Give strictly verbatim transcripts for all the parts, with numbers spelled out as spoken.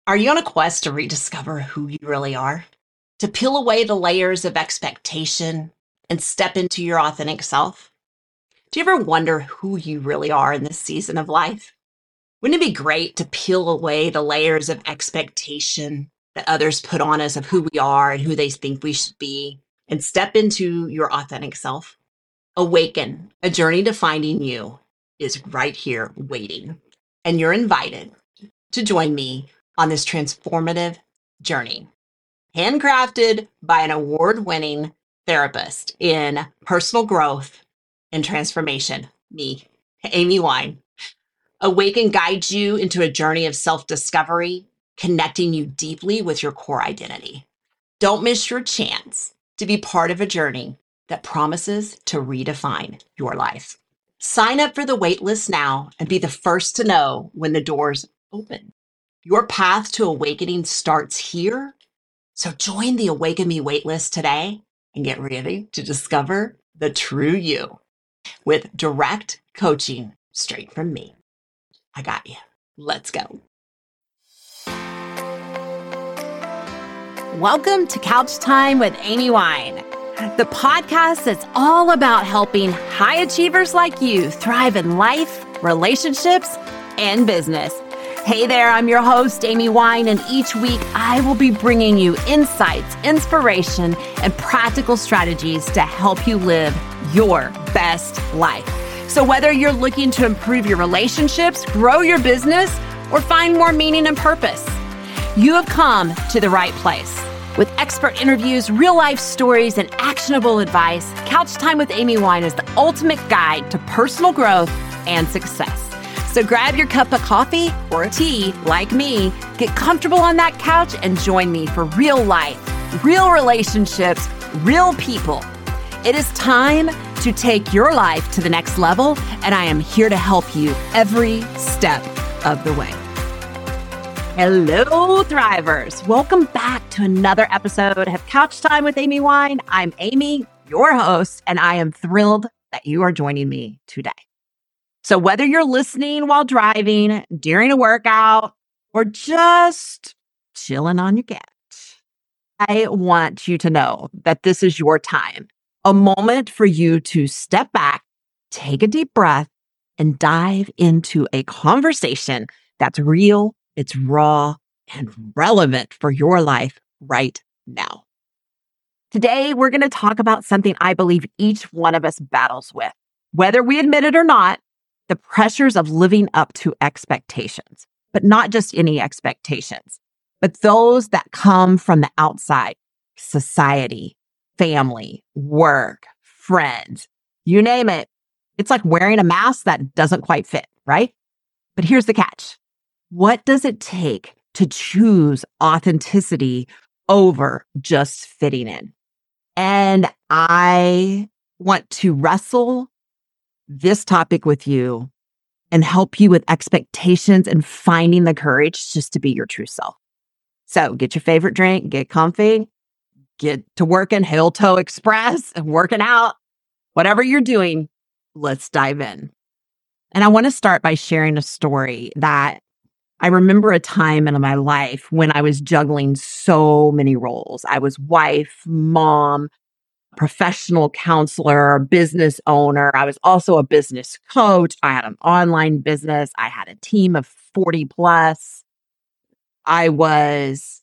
Are you on a quest to rediscover who you really are? To peel away the layers of expectation and step into your authentic self? Do you ever wonder who you really are in this season of life? Wouldn't it be great to peel away the layers of expectation that others put on us of who we are and who they think we should be and step into your authentic self? Awaken, a journey to finding you, is right here waiting. And you're invited to join me on this transformative journey, handcrafted by an award winning therapist in personal growth and transformation, me, Amy Wine. Awaken guides you into a journey of self discovery, connecting you deeply with your core identity. Don't miss your chance to be part of a journey that promises to redefine your life. Sign up for the waitlist now and be the first to know when the doors open. Your path to awakening starts here. So join the Awaken Me waitlist today and get ready to discover the true you with direct coaching straight from me. I got you. Let's go. Welcome to Couch Time with Amy Wine, the podcast that's all about helping high achievers like you thrive in life, relationships, and business. Hey there, I'm your host, Amy Wine, and each week I will be bringing you insights, inspiration, and practical strategies to help you live your best life. So whether you're looking to improve your relationships, grow your business, or find more meaning and purpose, you have come to the right place. With expert interviews, real-life stories, and actionable advice, Couch Time with Amy Wine is the ultimate guide to personal growth and success. So grab your cup of coffee or a tea, like me, get comfortable on that couch, and join me for real life, real relationships, real people. It is time to take your life to the next level, and I am here to help you every step of the way. Hello, Thrivers. Welcome back to another episode of Couch Time with Amy Wine. I'm Amy, your host, and I am thrilled that you are joining me today. So whether you're listening while driving, during a workout, or just chilling on your couch, I want you to know that this is your time, a moment for you to step back, take a deep breath, and dive into a conversation that's real, it's raw, and relevant for your life right now. Today, we're going to talk about something I believe each one of us battles with, whether we admit it or not. The pressures of living up to expectations, but not just any expectations, but those that come from the outside, society, family, work, friends, you name it. It's like wearing a mask that doesn't quite fit, right? But here's the catch. What does it take to choose authenticity over just fitting in? And I want to wrestle this topic with you and help you with expectations and finding the courage just to be your true self. So get your favorite drink, get comfy, get to working, heel toe express, and working out, whatever you're doing, let's dive in. And I want to start by sharing a story that I remember a time in my life when I was juggling so many roles. I was wife, mom, professional counselor, business owner. I was also a business coach. I had an online business. I had a team of forty plus. I was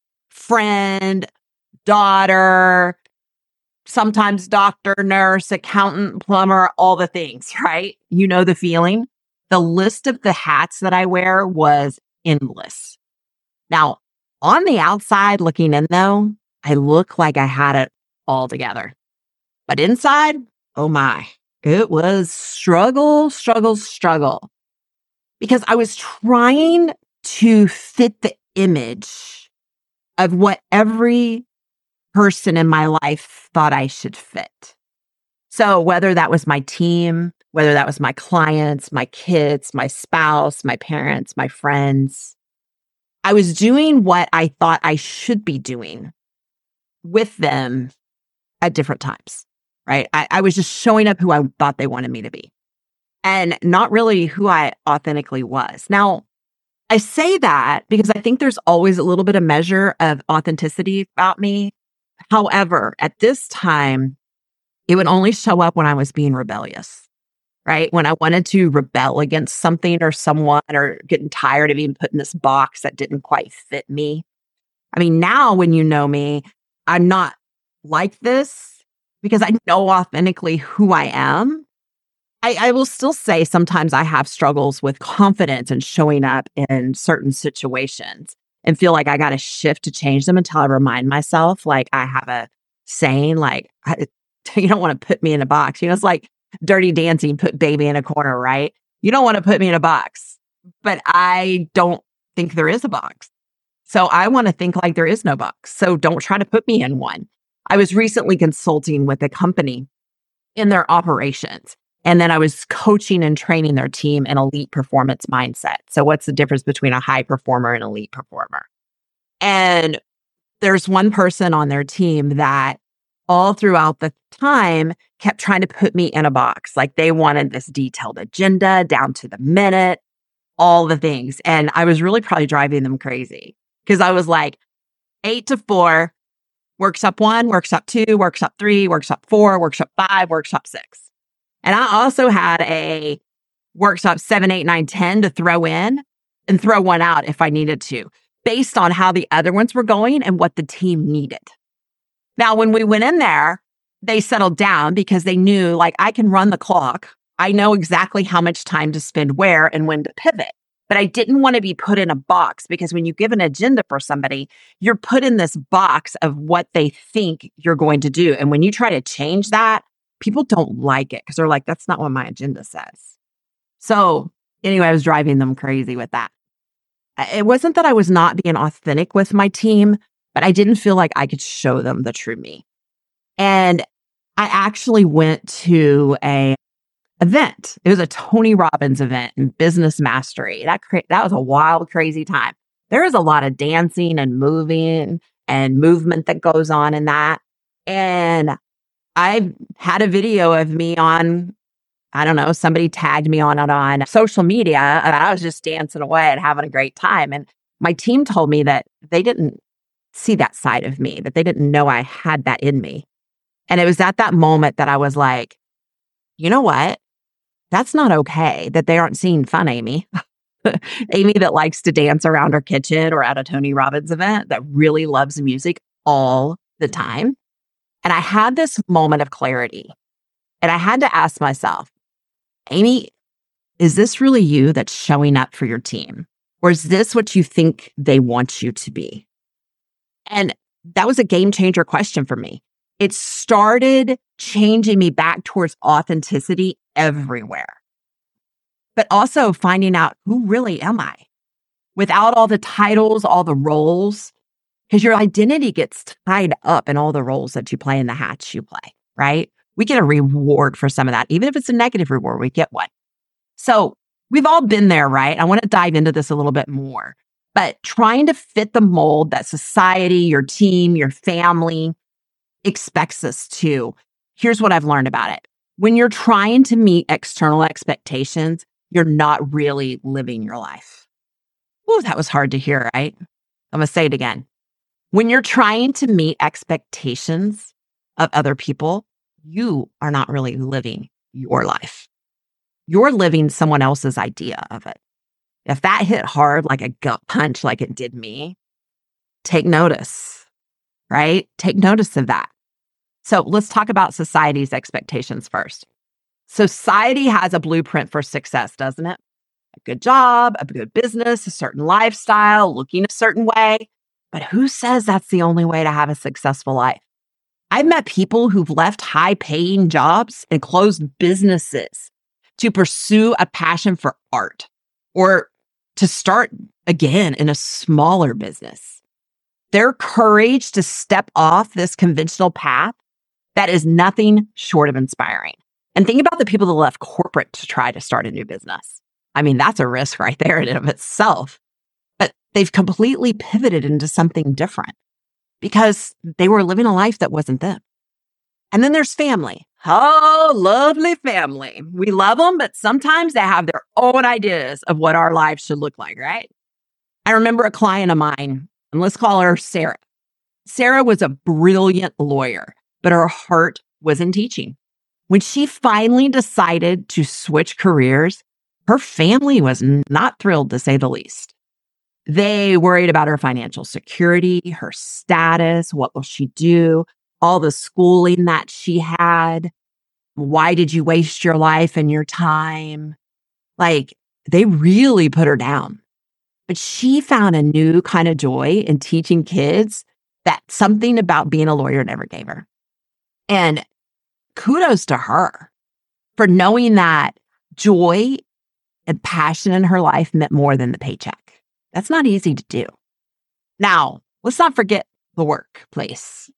friend, daughter, sometimes doctor, nurse, accountant, plumber, all the things, right? You know the feeling. The list of the hats that I wear was endless. Now, on the outside looking in though, I look like I had it all together. But inside, oh my, it was struggle, struggle, struggle. Because I was trying to fit the image of what every person in my life thought I should fit. So whether that was my team, whether that was my clients, my kids, my spouse, my parents, my friends, I was doing what I thought I should be doing with them at different times, right? I, I was just showing up who I thought they wanted me to be and not really who I authentically was. Now, I say that because I think there's always a little bit of measure of authenticity about me. However, at this time, it would only show up when I was being rebellious, right? When I wanted to rebel against something or someone or getting tired of being put in this box that didn't quite fit me. I mean, now when you know me, I'm not like this because I know authentically who I am. I, I will still say sometimes I have struggles with confidence and showing up in certain situations and feel like I got to shift to change them until I remind myself, like I have a saying, like, I, you don't want to put me in a box. You know, it's like Dirty Dancing, put baby in a corner, right? You don't want to put me in a box, but I don't think there is a box. So I want to think like there is no box. So don't try to put me in one. I was recently consulting with a company in their operations. And then I was coaching and training their team in elite performance mindset. So what's the difference between a high performer and elite performer? And there's one person on their team that all throughout the time kept trying to put me in a box. Like they wanted this detailed agenda down to the minute, all the things. And I was really probably driving them crazy because I was like eight to four, workshop one, workshop two, workshop three, workshop four, workshop five, workshop six. And I also had a workshop seven, eight, nine, ten to throw in and throw one out if I needed to, based on how the other ones were going and what the team needed. Now, when we went in there, they settled down because they knew, like, I can run the clock. I know exactly how much time to spend where and when to pivot. But I didn't want to be put in a box because when you give an agenda for somebody, you're put in this box of what they think you're going to do. And when you try to change that, people don't like it because they're like, that's not what my agenda says. So anyway, I was driving them crazy with that. It wasn't that I was not being authentic with my team, but I didn't feel like I could show them the true me. And I actually went to a event. It was a Tony Robbins event in business mastery. That cra- that was a wild, crazy time. There is a lot of dancing and moving and movement that goes on in that. And I had a video of me on, I don't know, somebody tagged me on it on social media, and I was just dancing away and having a great time. And my team told me that they didn't see that side of me, that they didn't know I had that in me. And it was at that moment that I was like, you know what? That's not okay that they aren't seeing fun, Amy. Amy that likes to dance around her kitchen or at a Tony Robbins event, that really loves music all the time. And I had this moment of clarity. And I had to ask myself, Amy, is this really you that's showing up for your team? Or is this what you think they want you to be? And that was a game changer question for me. It started changing me back towards authenticity everywhere. But also finding out, who really am I? Without all the titles, all the roles. Because your identity gets tied up in all the roles that you play and the hats you play, right? We get a reward for some of that. Even if it's a negative reward, we get one. So we've all been there, right? I want to dive into this a little bit more. But trying to fit the mold that society, your team, your family expects us to. Here's what I've learned about it. When you're trying to meet external expectations, you're not really living your life. Ooh, that was hard to hear, right? I'm going to say it again. When you're trying to meet expectations of other people, you are not really living your life. You're living someone else's idea of it. If that hit hard like a gut punch like it did me, take notice, right? Take notice of that. So let's talk about society's expectations first. Society has a blueprint for success, doesn't it? A good job, a good business, a certain lifestyle, looking a certain way. But who says that's the only way to have a successful life? I've met people who've left high-paying jobs and closed businesses to pursue a passion for art or to start again in a smaller business. Their courage to step off this conventional path, that is nothing short of inspiring. And think about the people that left corporate to try to start a new business. I mean, that's a risk right there in and of itself. But they've completely pivoted into something different because they were living a life that wasn't them. And then there's family. Oh, lovely family. We love them, but sometimes they have their own ideas of what our lives should look like, right? I remember a client of mine, and let's call her Sarah. Sarah was a brilliant lawyer, but her heart was in teaching. When she finally decided to switch careers, her family was not thrilled, to say the least. They worried about her financial security, her status, what will she do, all the schooling that she had. Why did you waste your life and your time? Like, they really put her down. But she found a new kind of joy in teaching kids that something about being a lawyer never gave her. And kudos to her for knowing that joy and passion in her life meant more than the paycheck. That's not easy to do. Now, let's not forget the workplace.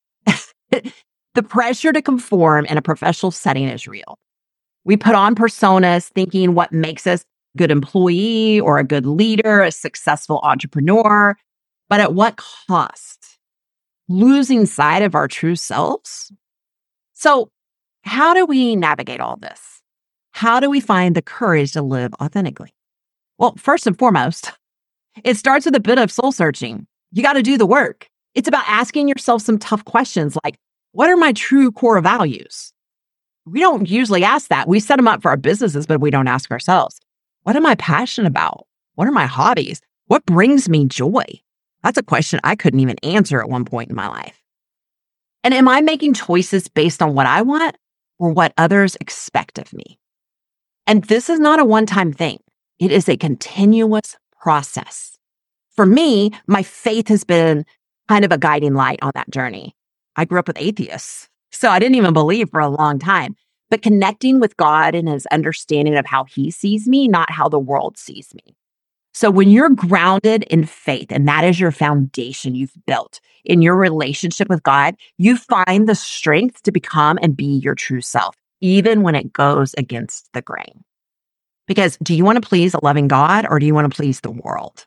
The pressure to conform in a professional setting is real. We put on personas thinking what makes us a good employee or a good leader, a successful entrepreneur, but at what cost? Losing sight of our true selves? So, how do we navigate all this? How do we find the courage to live authentically? Well, first and foremost, it starts with a bit of soul searching. You got to do the work. It's about asking yourself some tough questions like, what are my true core values? We don't usually ask that. We set them up for our businesses, but we don't ask ourselves, what am I passionate about? What are my hobbies? What brings me joy? That's a question I couldn't even answer at one point in my life. And am I making choices based on what I want or what others expect of me? And this is not a one-time thing. It is a continuous process. For me, my faith has been kind of a guiding light on that journey. I grew up with atheists, so I didn't even believe for a long time. But connecting with God and his understanding of how he sees me, not how the world sees me. So when you're grounded in faith, and that is your foundation you've built in your relationship with God, you find the strength to become and be your true self, even when it goes against the grain. Because do you want to please a loving God or do you want to please the world?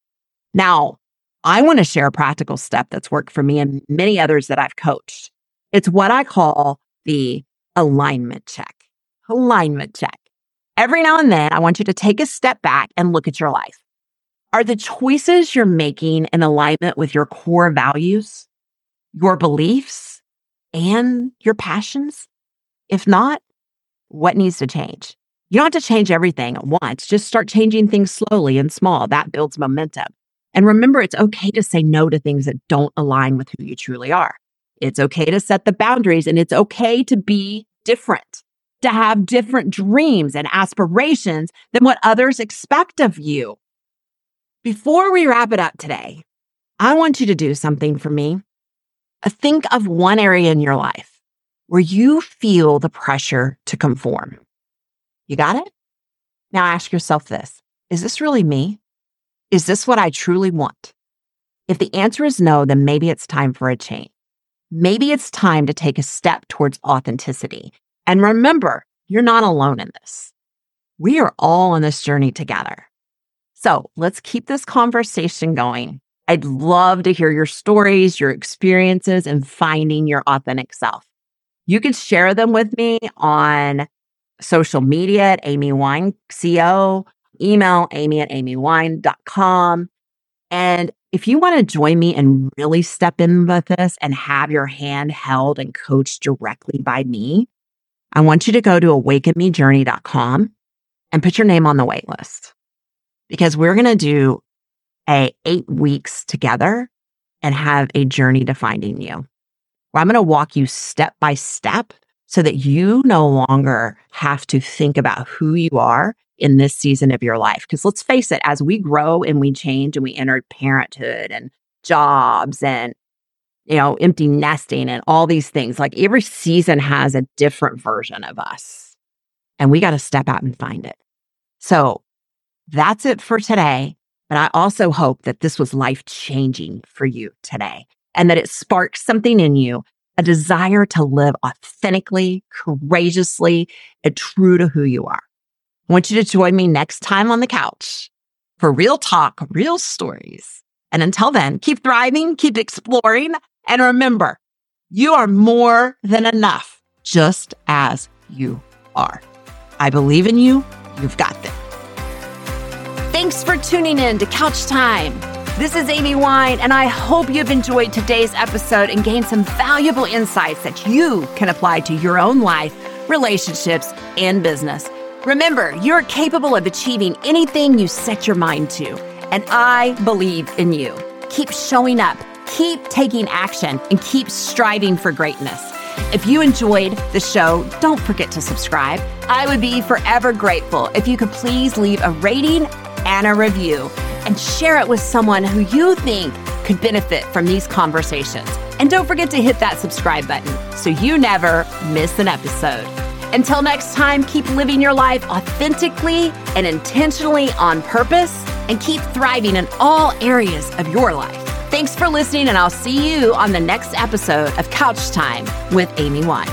Now, I want to share a practical step that's worked for me and many others that I've coached. It's what I call the alignment check. Alignment check. Every now and then, I want you to take a step back and look at your life. Are the choices you're making in alignment with your core values, your beliefs, and your passions? If not, what needs to change? You don't have to change everything at once. Just start changing things slowly and small. That builds momentum. And remember, it's okay to say no to things that don't align with who you truly are. It's okay to set the boundaries, and it's okay to be different, to have different dreams and aspirations than what others expect of you. Before we wrap it up today, I want you to do something for me. Think of one area in your life where you feel the pressure to conform. You got it? Now ask yourself this. Is this really me? Is this what I truly want? If the answer is no, then maybe it's time for a change. Maybe it's time to take a step towards authenticity. And remember, you're not alone in this. We are all on this journey together. So let's keep this conversation going. I'd love to hear your stories, your experiences, and finding your authentic self. You can share them with me on social media at Amy Wine C O, email amy at amy wine dot com. And if you want to join me and really step in with this and have your hand held and coached directly by me, I want you to go to awaken me journey dot com and put your name on the wait list, because we're going to do a eight weeks together and have a journey to finding you, where I'm going to walk you step by step so that you no longer have to think about who you are in this season of your life. Because let's face it, as we grow and we change and we enter parenthood and jobs and, you know, empty nesting and all these things, like every season has a different version of us. And we got to step out and find it. So that's it for today. But I also hope that this was life-changing for you today and that it sparks something in you, a desire to live authentically, courageously, and true to who you are. I want you to join me next time on the couch for real talk, real stories. And until then, keep thriving, keep exploring, and remember, you are more than enough, just as you are. I believe in you. You've got this. Thanks for tuning in to Couch Time. This is Amy Wine, and I hope you've enjoyed today's episode and gained some valuable insights that you can apply to your own life, relationships, and business. Remember, you're capable of achieving anything you set your mind to, and I believe in you. Keep showing up, keep taking action, and keep striving for greatness. If you enjoyed the show, don't forget to subscribe. I would be forever grateful if you could please leave a rating and a review and share it with someone who you think could benefit from these conversations. And don't forget to hit that subscribe button so you never miss an episode. Until next time, keep living your life authentically and intentionally on purpose, and keep thriving in all areas of your life. Thanks for listening, and I'll see you on the next episode of Couch Time with Amy Wine.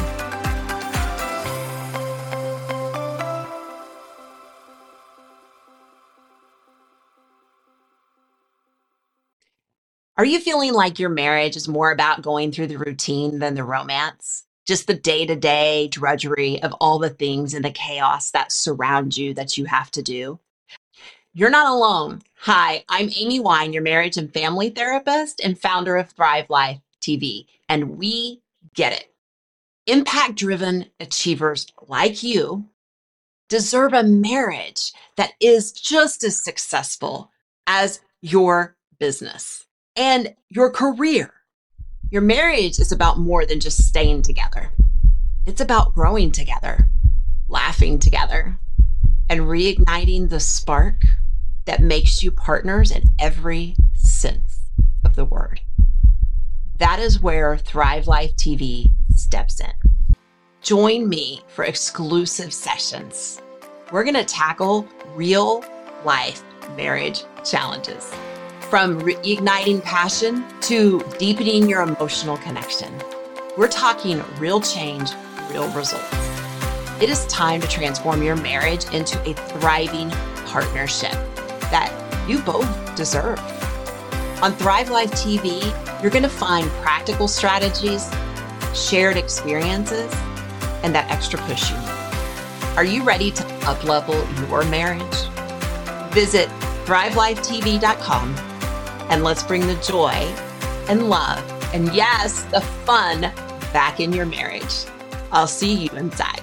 Are you feeling like your marriage is more about going through the routine than the romance? Just the day-to-day drudgery of all the things and the chaos that surround you that you have to do? You're not alone. Hi, I'm Amy Wine, your marriage and family therapist and founder of Thrive Life T V, and we get it. Impact-driven achievers like you deserve a marriage that is just as successful as your business and your career. Your marriage is about more than just staying together. It's about growing together, laughing together, and reigniting the spark that makes you partners in every sense of the word. That is where Thrive Life T V steps in. Join me for exclusive sessions. We're going to tackle real life marriage challenges, from reigniting passion to deepening your emotional connection. We're talking real change, real results. It is time to transform your marriage into a thriving partnership that you both deserve. On Thrive Life T V, you're going to find practical strategies, shared experiences, and that extra push you need. Are you ready to up-level your marriage? Visit thrive life t v dot com and let's bring the joy and love and, yes, the fun back in your marriage. I'll see you inside.